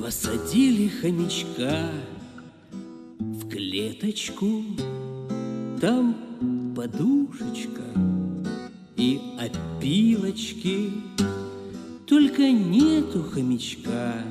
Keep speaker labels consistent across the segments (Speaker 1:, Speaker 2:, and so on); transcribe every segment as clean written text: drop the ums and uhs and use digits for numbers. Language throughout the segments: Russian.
Speaker 1: Посадили хомячка в клеточку, там подушечка и опилочки, только нету хомячка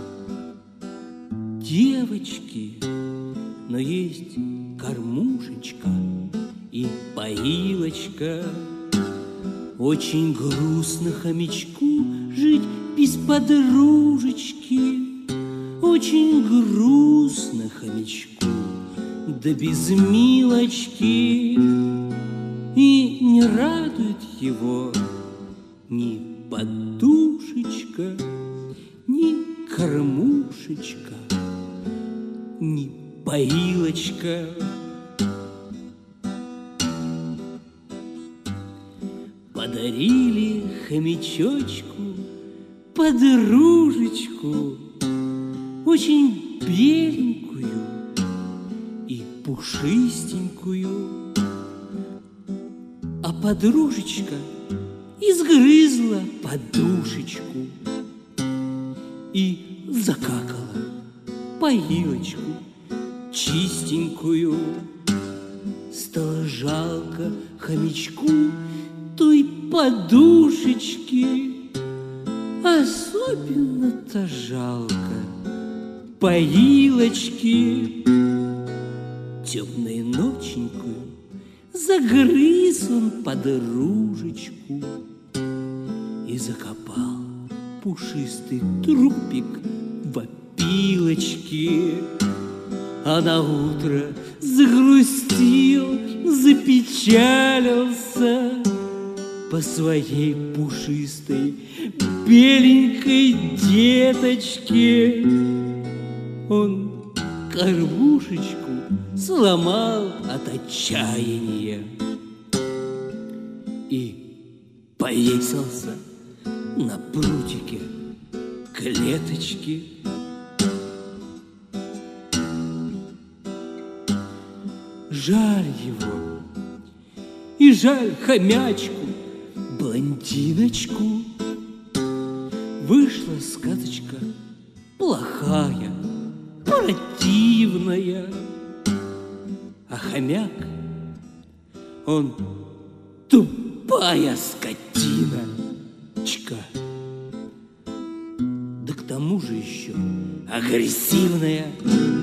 Speaker 1: девочки, но есть кормушечка и поилочка. Очень грустно хомячку жить без подружечки, очень грустно хомячку, да без милочки. И не радует его ни подушечка, ни кормушечка, ни поилочка. Подарили хомячочку подружечку, очень беленькую и пушистенькую. А подружечка изгрызла подушечку и закакала поилочку чистенькую. Стало жалко хомячку той подушечки, особенно-то жалко поилочки. Темной ноченькую загрыз он подружечку и закопал пушистый трупик в опилочке. А на утро загрустил, запечалился по своей пушистой беленькой деточке. Он кормушечку сломал от отчаяния и повесился на прутике клеточки. Жаль его и жаль хомячку, блондиночку. Вышла сказочка плохая, противная. А хомяк, он тупая скотиночка, да к тому же еще агрессивная.